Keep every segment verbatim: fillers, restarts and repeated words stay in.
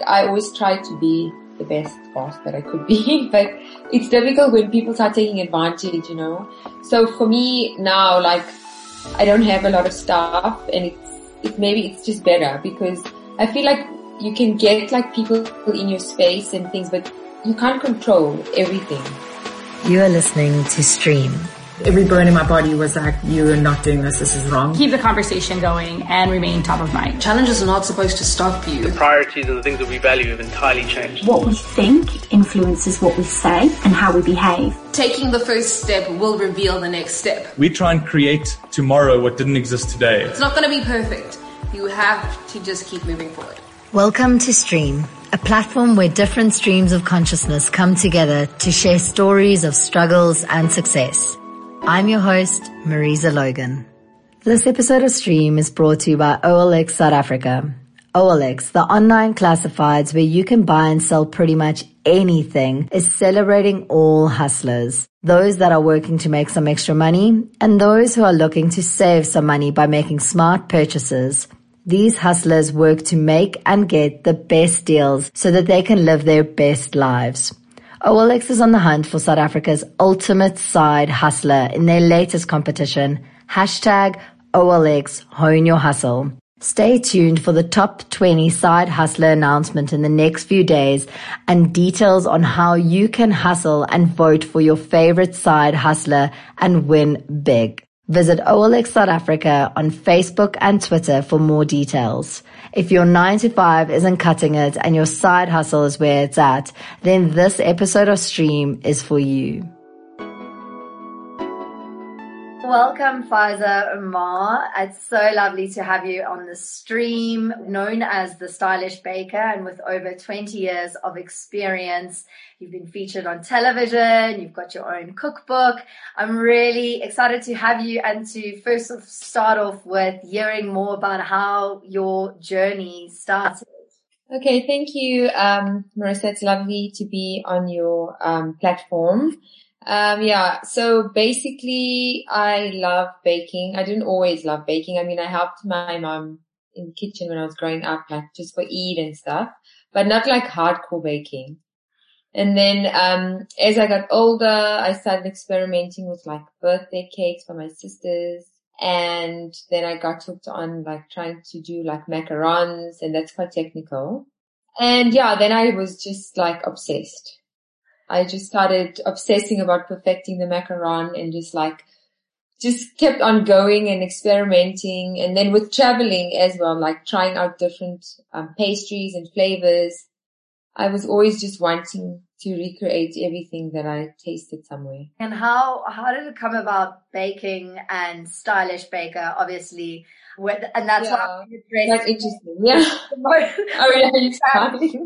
I always try to be the best boss that I could be, but it's difficult when people start taking advantage, you know. So for me now, like, I don't have a lot of staff, and it's, it maybe it's just better because I feel like you can get like people in your space and things, but you can't control everything. You are listening to Stream. Every bone in my body was like, you're not doing this, this is wrong. Keep the conversation going and remain top of mind. Challenges are not supposed to stop you. The priorities and the things that we value have entirely changed. What we think influences what we say and how we behave. Taking the first step will reveal the next step. We try and create tomorrow what didn't exist today. It's not going to be perfect. You have to just keep moving forward. Welcome to Stream, a platform where different streams of consciousness come together to share stories of struggles and success. I'm your host, Marisa Logan. This episode of Stream is brought to you by O L X South Africa. O L X, the online classifieds where you can buy and sell pretty much anything, is celebrating all hustlers. Those that are working to make some extra money and those who are looking to save some money by making smart purchases. These hustlers work to make and get the best deals so that they can live their best lives. O L X is on the hunt for South Africa's ultimate side hustler in their latest competition, hashtag O L X Hone Your Hustle. Stay tuned for the top twenty side hustler announcement in the next few days and details on how you can hustle and vote for your favorite side hustler and win big. Visit O L X South Africa on Facebook and Twitter for more details. If your nine to five isn't cutting it and your side hustle is where it's at, then this episode of Stream is for you. Welcome, Faiza Umar. It's so lovely to have you on the Stream, known as the Stylish Baker, and with over twenty years of experience. You've been featured on television, you've got your own cookbook. I'm really excited to have you and to first start off with hearing more about how your journey started. Okay, thank you, um, Marisa. It's lovely to be on your um, platform. Um, yeah, so basically I love baking. I didn't always love baking. I mean, I helped my mom in the kitchen when I was growing up, like just for Eid and stuff, but not like hardcore baking. And then, um, as I got older, I started experimenting with like birthday cakes for my sisters. And then I got hooked on like trying to do like macarons, and that's quite technical. And yeah, then I was just like obsessed. I just started obsessing about perfecting the macaron and just like, just kept on going and experimenting. And then with traveling as well, like trying out different um, pastries and flavors. I was always just wanting to recreate everything that I tasted somewhere. And how, how did it come about baking and Stylish Baker, obviously, with, and that's yeah, what I'm that's interesting. Yeah. Oh yeah, you're starting.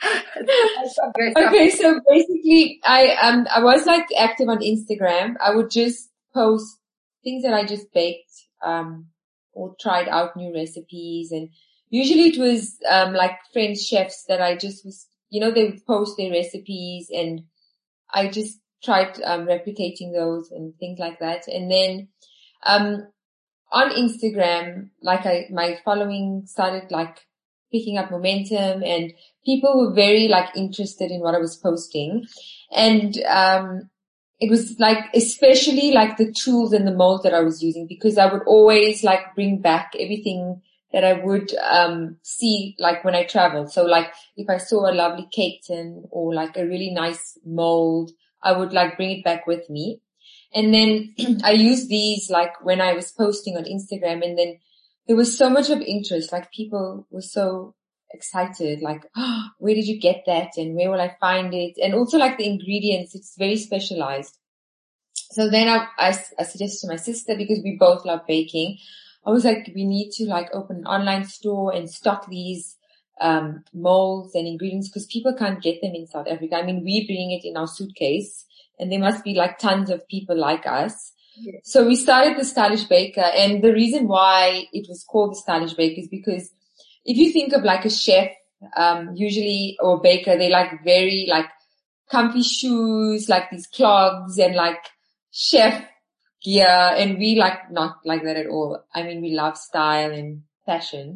Okay, so basically I, um, I was like active on Instagram. I would just post things that I just baked, um, or tried out new recipes, and usually it was, um, like French chefs that I just was, you know, they would post their recipes and I just tried, um, replicating those and things like that. And then, um, on Instagram, like I, my following started like picking up momentum and people were very like interested in what I was posting. And, um, it was like, especially like the tools and the molds that I was using, because I would always like bring back everything that I would, um, see like when I traveled. So like if I saw a lovely cake tin or like a really nice mold, I would like bring it back with me. And then I used these like when I was posting on Instagram, and then there was so much of interest, like people were so excited, like, oh, where did you get that and where will I find it? And also like the ingredients, it's very specialized. So then I, I, I suggested to my sister, because we both love baking, I was like, we need to like open an online store and stock these um molds and ingredients, because people can't get them in South Africa. I mean, we bring it in our suitcase and there must be like tons of people like us. Yes. So we started the Stylish Baker, and the reason why it was called the Stylish Baker is because if you think of like a chef, um, usually, or a baker, they like very like comfy shoes, like these clogs and like chef gear, and we like not like that at all. I mean, we love style and fashion.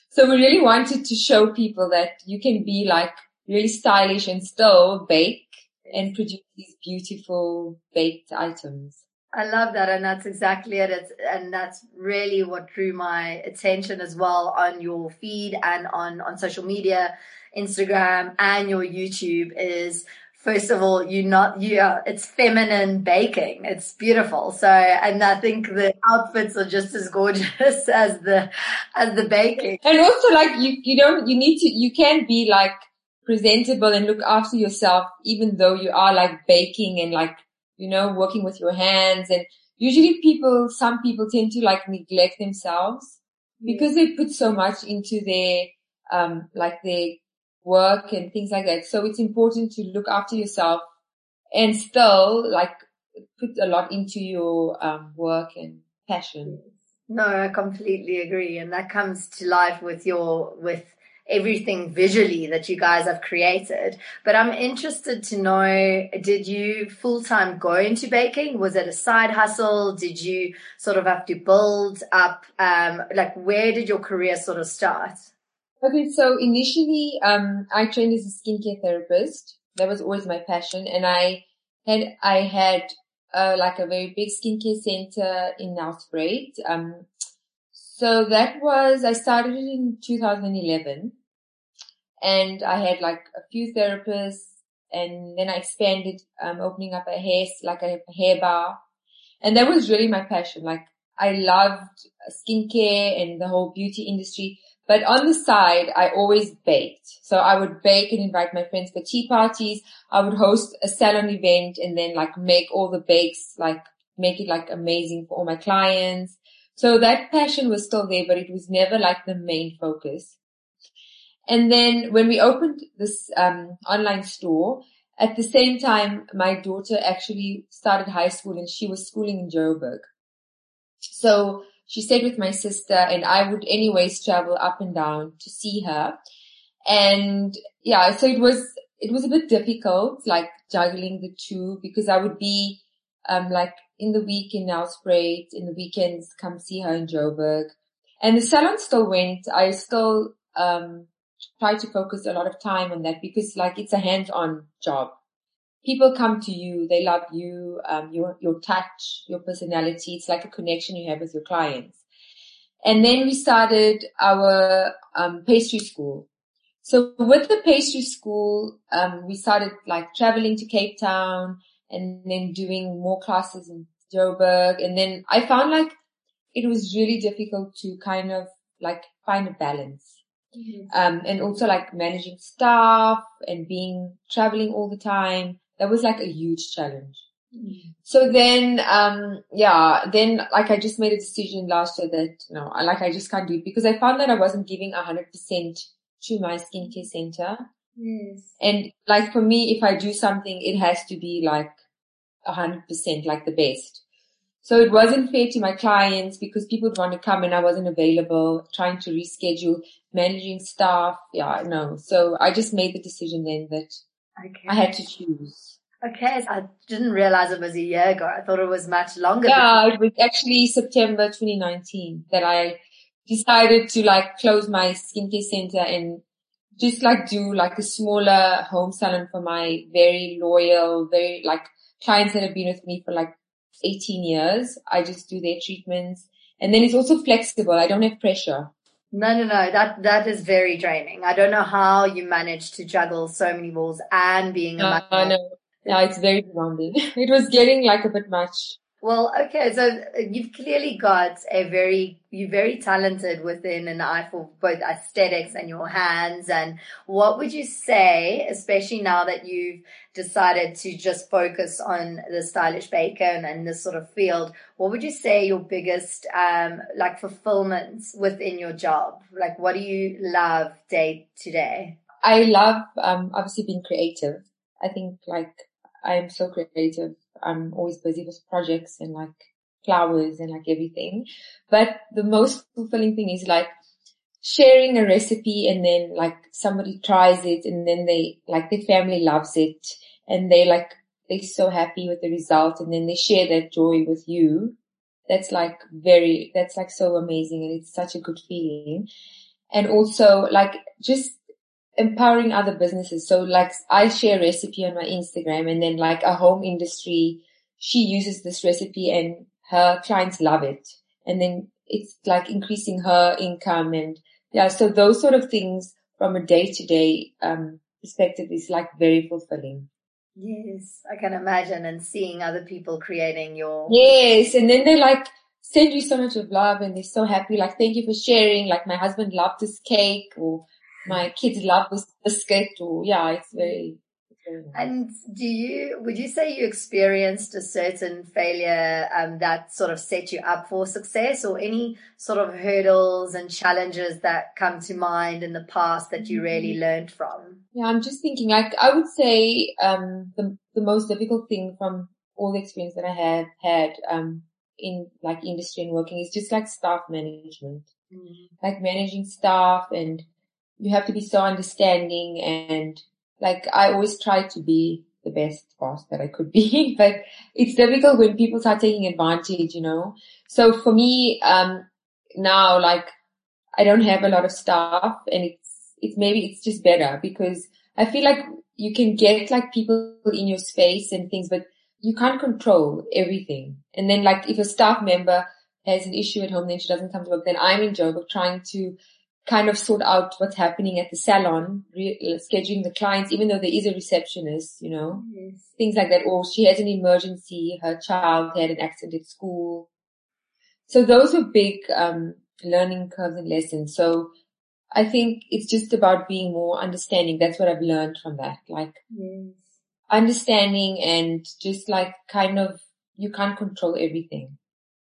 So we really wanted to show people that you can be like really stylish and still bake and produce these beautiful baked items. I love that, and that's exactly it. It's, and that's really what drew my attention as well on your feed and on, on social media, Instagram and your YouTube is, first of all, you not, you are, it's feminine baking. It's beautiful. So, and I think the outfits are just as gorgeous as the, as the baking. And also like you, you don't, you need to, you can be like presentable and look after yourself, even though you are like baking and like, you know, working with your hands. And usually people, some people tend to like neglect themselves because they put so much into their, um, like their work and things like that. So it's important to look after yourself and still like put a lot into your, um, work and passion. No, I completely agree. And that comes to life with your, with everything visually that you guys have created. But I'm interested to know, did you full-time go into baking? Was it a side hustle? Did you sort of have to build up, um, like where did your career sort of start? Okay, so initially, um, I trained as a skincare therapist. That was always my passion. And I had, I had, uh, like a very big skincare center in Nelspruit. Um, so that was, I started it in two thousand eleven. And I had like a few therapists, and then I expanded, um, opening up a hair, like a hair bar. And that was really my passion. Like I loved skincare and the whole beauty industry. But on the side, I always baked. So I would bake and invite my friends for tea parties. I would host a salon event and then like make all the bakes, like make it like amazing for all my clients. So that passion was still there, but it was never like the main focus. And then when we opened this um online store, at the same time, my daughter actually started high school and she was schooling in Joburg. So she stayed with my sister and I would anyways travel up and down to see her. And yeah, so it was, it was a bit difficult, like juggling the two, because I would be, um, like in the week in Nelspruit, in the weekends come see her in Joburg. And the salon still went. I still, um, try to focus a lot of time on that because like it's a hands-on job. People come to you, they love you, um, your, your touch, your personality. It's like a connection you have with your clients. And then we started our, um, pastry school. So with the pastry school, um, we started like traveling to Cape Town and then doing more classes in Joburg. And then I found like it was really difficult to kind of like find a balance. Mm-hmm. Um, and also like managing staff and being traveling all the time. That was like a huge challenge. Mm-hmm. So then, um, yeah, then like I just made a decision last year that, you know, I like I just can't do it because I found that I wasn't giving a hundred percent to my skincare center. Yes. And like for me, if I do something, it has to be like a hundred percent, like the best. So it wasn't fair to my clients because people would want to come and I wasn't available, trying to reschedule, managing staff. Yeah, no. So I just made the decision then that okay. I had to choose. Okay. So I didn't realize it was a year ago. I thought it was much longer. Yeah, it was actually September twenty nineteen that I decided to like close my skincare center and just like do like a smaller home salon for my very loyal, very like clients that have been with me for like eighteen years. I just do their treatments. And then it's also flexible. I don't have pressure. No, no, no. That, that is very draining. I don't know how you manage to juggle so many balls and being a mother. Uh, no, no, it's very demanding. It was getting like a bit much. Well, okay. So you've clearly got a very, you're very talented within an eye for both aesthetics and your hands. And what would you say, especially now that you've decided to just focus on the stylish baker and, and this sort of field, what would you say your biggest, um, like fulfillments within your job? Like what do you love day to day? I love, um, obviously being creative. I think like I'm so creative. I'm always busy with projects and like flowers and like everything. But the most fulfilling thing is like sharing a recipe and then like somebody tries it and then they like their family loves it and they like, they're so happy with the result and then they share that joy with you. That's like very, that's like so amazing and it's such a good feeling. and also like just empowering other businesses. So like I share a recipe on my Instagram, and then like a home industry, she uses this recipe and her clients love it. And then it's like increasing her income, and yeah, so those sort of things from a day to day, um, perspective is like very fulfilling. Yes, I can imagine, and seeing other people creating your... Yes, and then they like send you so much of love, and they're so happy, like, thank you for sharing, like my husband loved this cake, or my kids love this biscuit, or yeah, it's very, it's very nice. And do you, would you say you experienced a certain failure um, that sort of set you up for success, or any sort of hurdles and challenges that come to mind in the past that you really learned from? Yeah, I'm just thinking, like, I would say um the the most difficult thing from all the experience that I have had um in like industry and working is just like staff management, mm. like managing staff, and you have to be so understanding, and like I always try to be the best boss that I could be, but it's difficult when people start taking advantage, you know. So for me, um now, like, I don't have a lot of staff, and it's it's maybe it's just better, because I feel like you can get like people in your space and things, but you can't control everything. And then like if a staff member has an issue at home, then she doesn't come to work, then I'm in Joburg trying to kind of sort out what's happening at the salon, re- scheduling the clients, even though there is a receptionist, you know, yes. Things like that. Or she has an emergency, her child had an accident at school. So those are big um learning curves and lessons. So I think it's just about being more understanding. That's what I've learned from that. Like, yes. Understanding, and just like kind of, you can't control everything.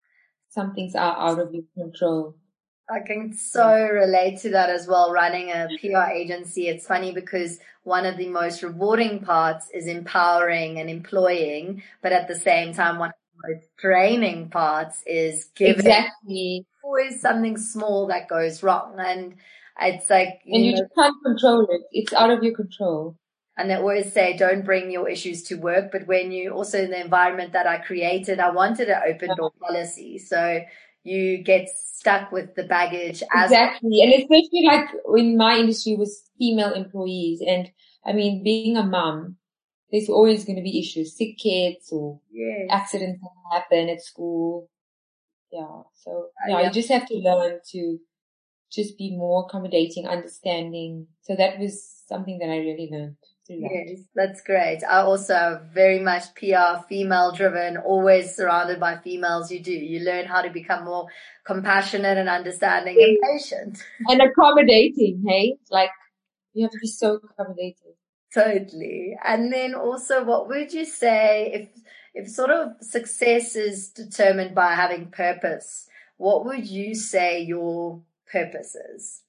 Some things are out of your control. I can so relate to that as well, running a P R agency. It's funny because one of the most rewarding parts is empowering and employing, but at the same time, one of the most draining parts is giving. Exactly. Always something small that goes wrong. And it's like, you and you know, just can't control it. It's out of your control. And they always say, don't bring your issues to work. But when you also, in the environment that I created, I wanted an open door policy. So you get stuck with the baggage. As exactly. And especially like in my industry was female employees. And I mean, being a mom, there's always going to be issues, sick kids, or yes. accidents that happen at school. Yeah. So yeah, uh, yeah, you just have to learn to just be more accommodating, understanding. So that was something that I really learned through that. Yes, that's great. I also very much P R, female driven, always surrounded by females. You do. You learn how to become more compassionate and understanding and patient. And accommodating, hey? Like, you have to be so accommodating. Totally. And then also, what would you say if, if sort of success is determined by having purpose, what would you say your purpose is?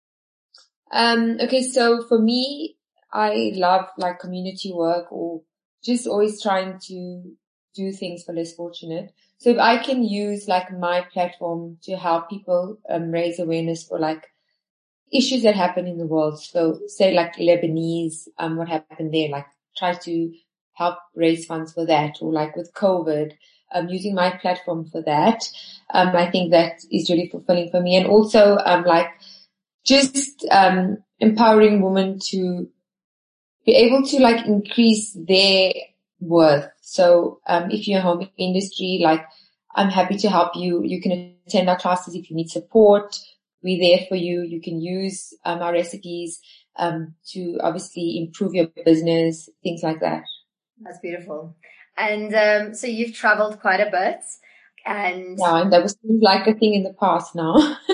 Um, okay, so for me, I love like community work, or just always trying to do things for less fortunate. So if I can use like my platform to help people um, raise awareness for like issues that happen in the world. So say like Lebanese, um, what happened there, like try to help raise funds for that, or like with COVID, um, using my platform for that. Um, I think that is really fulfilling for me. And also, um, like just, um, empowering women to be able to like increase their worth. So, um, if you're in home industry, like I'm happy to help you. You can attend our classes if you need support. We're there for you. You can use, um, our recipes, um, to obviously improve your business, things like that. That's beautiful. And, um, so you've traveled quite a bit. And yeah, and that was like a thing in the past now.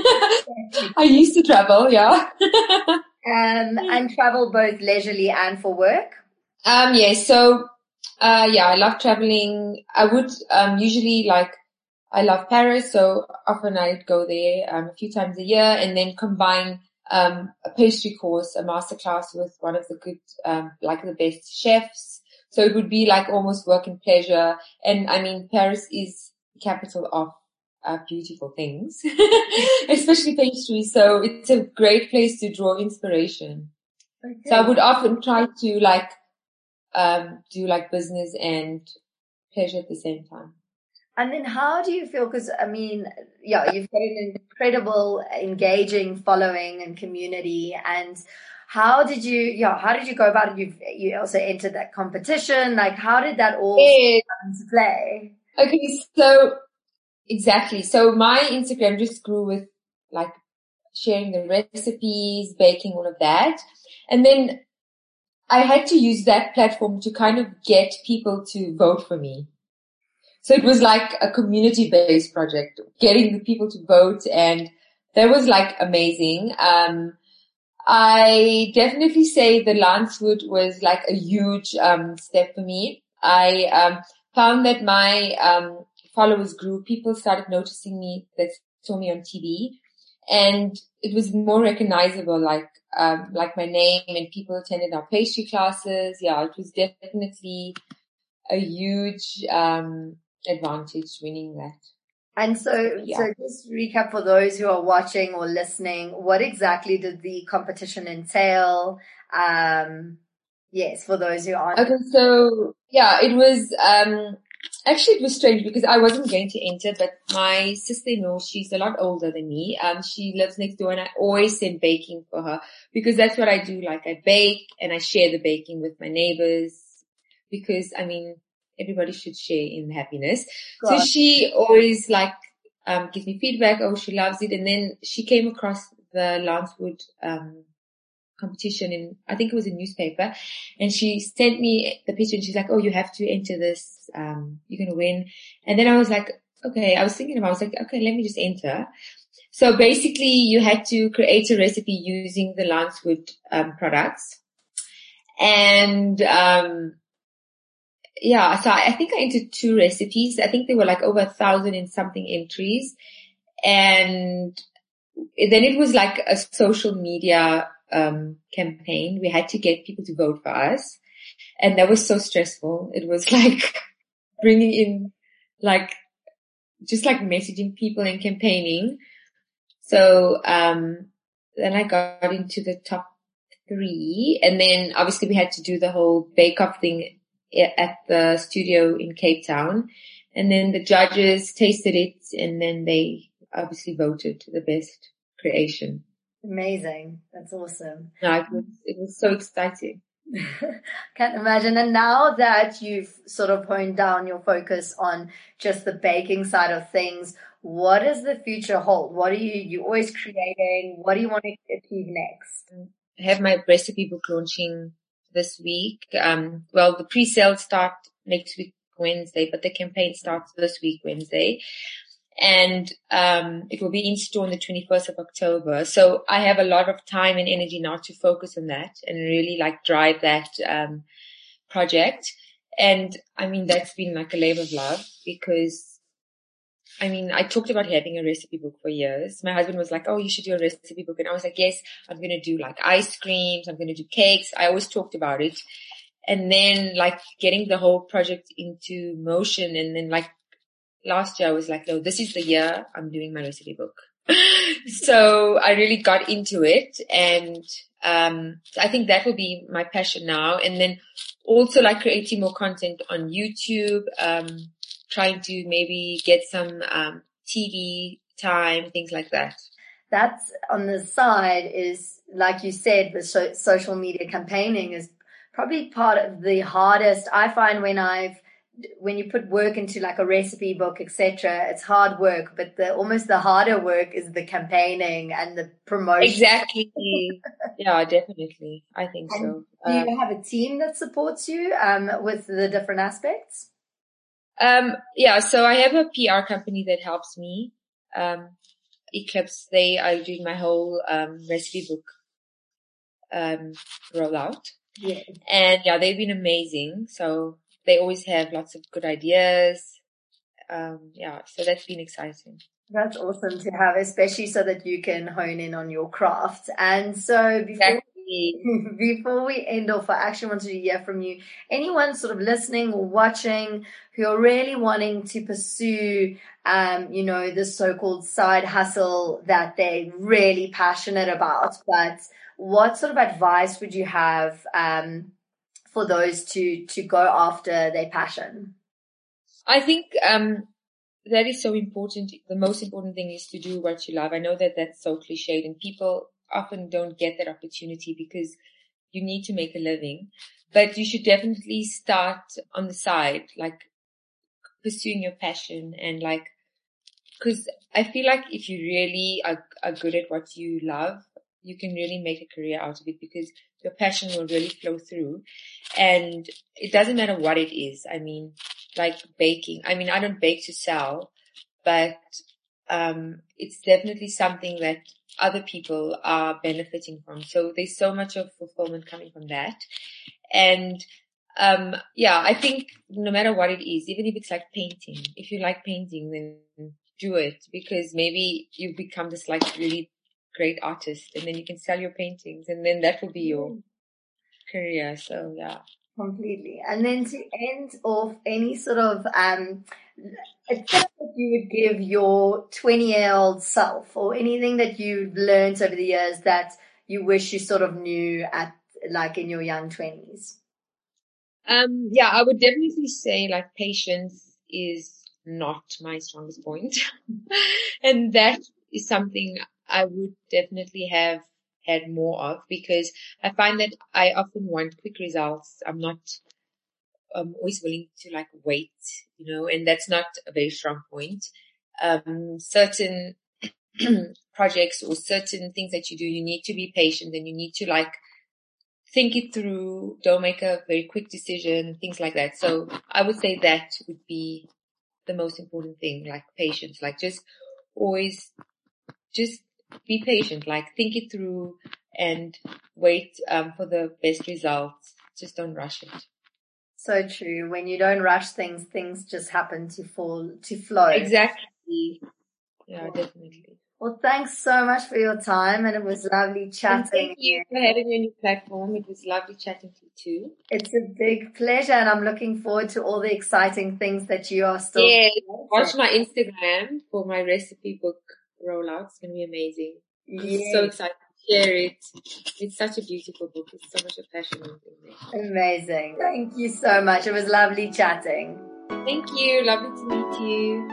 I used to travel, yeah. um, and travel both leisurely and for work? Um, yeah, so, uh, yeah, I love traveling. I would, um, usually like, I love Paris, so often I'd go there, um, a few times a year, and then combine, um, a pastry course, a masterclass with one of the good, um, like the best chefs. So it would be like almost work and pleasure. And I mean, Paris is capital of uh, beautiful things, especially pastry. So it's a great place to draw inspiration. Okay. So I would often try to like, um, do like business and pleasure at the same time. And then how do you feel? Because, I mean, yeah, you've got an incredible, engaging following and community. And how did you, yeah, how did you go about it? You've, you also entered that competition. Like, how did that all Yeah. come into play? Okay, so exactly. So my Instagram just grew with like sharing the recipes, baking, all of that. And then I had to use that platform to kind of get people to vote for me. So it was like a community-based project, getting the people to vote, and that was like amazing. Um, I definitely say the Lancewood was like a huge um, step for me. I um, found that my um, followers grew. People started noticing me that saw me on T V, and it was more recognizable, like um, like my name, and people attended our pastry classes. Yeah, it was definitely a huge um, advantage winning that. And so, Yeah. so just recap for those who are watching or listening, what exactly did the competition entail? Um, yes, for those who aren't. Okay, so yeah, it was, um, actually it was strange because I wasn't going to enter, but my sister-in-law, she's a lot older than me. Um, she lives next door and I always send baking for her because that's what I do. Like I bake and I share the baking with my neighbors because I mean, everybody should share in happiness. God. So she always like, um, gives me feedback. Oh, she loves it. And then she came across the Lancewood, um, competition in, I think it was a newspaper, and she sent me the picture and she's like, oh, you have to enter this, um, you're going to win. And then I was like, okay, I was thinking about, I was like, okay, let me just enter. So basically you had to create a recipe using the Lancewood, um, products. And, um, yeah, so I think I entered two recipes. I think there were like over a thousand and something entries. And then it was like a social media um campaign. We had to get people to vote for us. And that was so stressful. It was like bringing in like, just like messaging people and campaigning. So, um, then I got into the top three. And then obviously we had to do the whole bake-off thing at the studio in Cape Town. And then the judges tasted it and then they obviously voted the best creation. Amazing. That's awesome. No, it was, it was so exciting. Can't imagine. And now that you've sort of honed down your focus on just the baking side of things, what does the future hold? What are you, you always creating? What do you want to achieve next? I have my recipe book launching this week. Um, well, the pre-sales start next week, Wednesday, but the campaign starts this week, Wednesday. And, um, it will be in store on the twenty-first of October. So I have a lot of time and energy now to focus on that and really like drive that, um, project. And I mean, that's been like a labor of love because I mean, I talked about having a recipe book for years. My husband was like, oh, you should do a recipe book. And I was like, yes, I'm going to do like ice creams. I'm going to do cakes. I always talked about it. And then like getting the whole project into motion. And then like last year I was like, no, this is the year I'm doing my recipe book. So I really got into it. And, um, I think that will be my passion now. And then also like creating more content on YouTube, um, trying to maybe get some um T V time, things like that. That's on the side is, like you said, the so- social media campaigning is probably part of the hardest. I find when I've, when you put work into like a recipe book, et cetera, it's hard work, but the almost the harder work is the campaigning and the promotion. Exactly. Yeah, definitely. I think and so. Do you have a team that supports you um with the different aspects? Um, yeah, so I have a P R company that helps me. Um, Eclipse, they are doing my whole, um, recipe book, um, rollout. Yeah. And yeah, they've been amazing. So they always have lots of good ideas. Um, yeah, so that's been exciting. That's awesome to have, especially so that you can hone in on your craft. And so before Exactly. Before we end off, I actually wanted to hear from you. Anyone sort of listening or watching who are really wanting to pursue, um, you know, this so-called side hustle that they're really passionate about, but what sort of advice would you have um, for those to to go after their passion? I think um, that is so important. The most important thing is to do what you love. I know that that's so cliched and people often don't get that opportunity because you need to make a living, but you should definitely start on the side, like pursuing your passion and like, cause I feel like if you really are, are good at what you love, you can really make a career out of it because your passion will really flow through. And it doesn't matter what it is. I mean, like baking. I mean, I don't bake to sell, but um it's definitely something that other people are benefiting from. So there's so much of fulfillment coming from that. And um yeah, I think no matter what it is, even if it's like painting, if you like painting, then do it, because maybe you become this like really great artist and then you can sell your paintings and then that will be your career. So yeah. Completely. And then to end off, any sort of um a tip that you would give your twenty-year-old self, or anything that you've learned over the years that you wish you sort of knew at like in your young twenties? Um, yeah, I would definitely say like patience is not my strongest point. And that is something I would definitely have had more of, because I find that I often want quick results. I'm not um, always willing to like wait, you know, and that's not a very strong point. Um, certain projects or certain things that you do, you need to be patient and you need to like think it through. Don't make a very quick decision, things like that. So I would say that would be the most important thing, like patience, like just always just be patient, like think it through and wait um, for the best results. Just don't rush it. So true. When you don't rush things, things just happen to fall, to flow. Exactly. Yeah, definitely. Well, thanks so much for your time, and it was lovely chatting. And thank you for having me on your platform. It was lovely chatting to you too. It's a big pleasure, and I'm looking forward to all the exciting things that you are still Yeah, watch my Instagram for my recipe book rollout. It's going to be amazing. I'm Yes. so excited to share it. It's such a beautiful book. It's so much of passion in there. Amazing. Thank you so much. It was lovely chatting. Thank you. Lovely to meet you.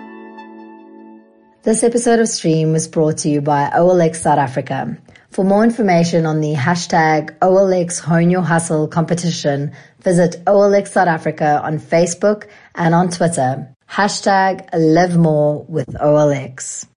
This episode of Stream was brought to you by O L X South Africa. For more information on the hashtag O L X Hone Your Hustle competition, visit O L X South Africa on Facebook and on Twitter. Hashtag Live More with O L X.